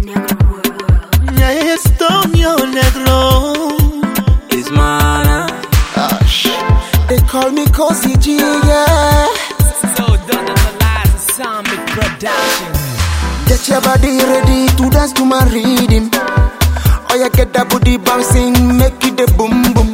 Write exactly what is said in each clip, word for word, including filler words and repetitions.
Yeah, Estonio Negro is mana. They call me Cozy G, yeah. So done at the last Islamic production. Get your body ready to dance to my rhythm. Oh, yeah, get that booty bouncing, make it the boom boom.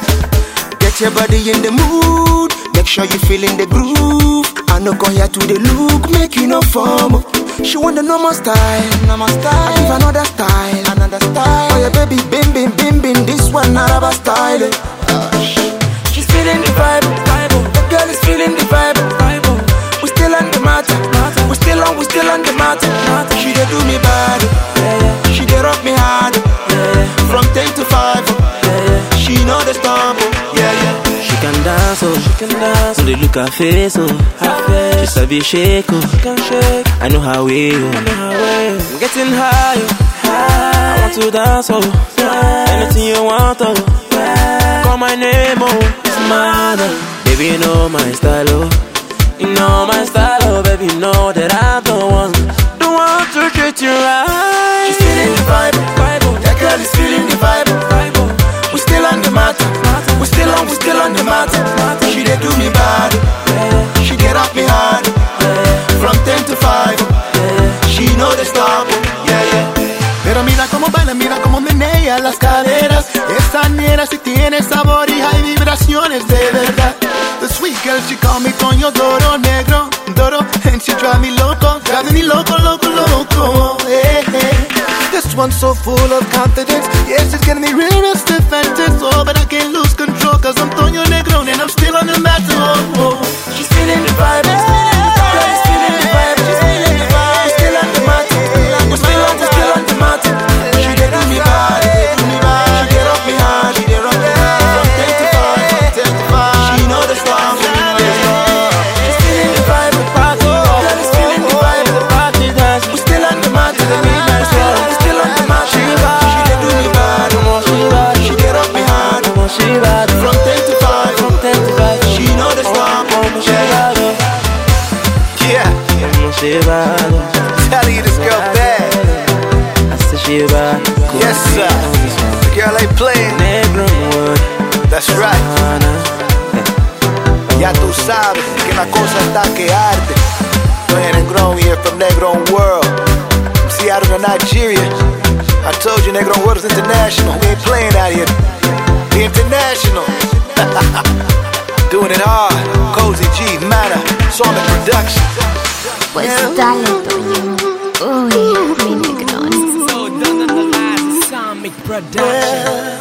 Get your body in the mood, make sure you feeling the groove. I no go here to the look, make you no form. She want the normal style, normal style. I give another style, another style. Oh yeah, baby, bim bim bim bim, this one not about style. Uh, she's feeling the vibe, vibe. The girl is feeling the vibe, vibe. We still on the matter, we still on, we still on the matter. She dey do me bad, yeah, yeah. She dey rock me hard, yeah, yeah. From ten to five, yeah, yeah. She know the stop, yeah, yeah. She can dance, oh, she can dance. So they look her face, oh, her face. She sabi shake, oh, she can shake. I know how way, oh, I know how way. I'm getting high, oh, high. I want to dance, oh, yeah. Anything you want, oh, yeah. Call my name, oh, it's mine. Baby, you know my style, oh. You know my style, oh, baby, you know that I'm the one. The one to treat you right. She's feeling the vibe, vibe. That girl is feeling the vibe, vibe. We still on the matter, we still on, we still on the matter. She dey do me bad, she dey rock me hard. From ten to five, she know the stop, yeah, yeah. Pero mira cómo baila, mira cómo menea las caderas. Esa nena sí tiene sabor y hay vibraciones de verdad. The sweet girl, she call me Toño Doro Negro, Doro, and she drive me loco, driving me loco, loco, loco. Hey, hey. This one's so full of confidence. Yes, it's getting me real stiff and tense. Oh, but I can't lose control, cause I'm Toño Negro and I'm still on the matter. Oh, oh. She's feeling the vibe, girl is feeling the vibe, she's feeling the vibe. We're still on the matter, we're still on, we're still on the matter. She dey do me bad, do me bad. She dey rock me hard, she dey rock me hard. From ten to five, from ten to five. She know the song, she know the song. She's feeling the vibe, the party, girl is feeling the vibe, the party dance. We're still on the matter, the midnight song. We're still on the matter. She bad, she dey do me bad, she bad. She dey rock me hard, she bad. From ten to five, from ten to five. She know the song, yeah. Yeah, telling you this girl bad. Yes sir, the girl ain't playing. That's right. Ya tú sabes que la cosa está que arde. Playing Negron here from Negron World. From Seattle to Nigeria. I told you Negron World is international. We ain't playing out here. We international. Doing it hard. Cozy G, Mana, Solid Production. Pues dale, Toño. Uy, mi Negrón. So done at the last Islamic production.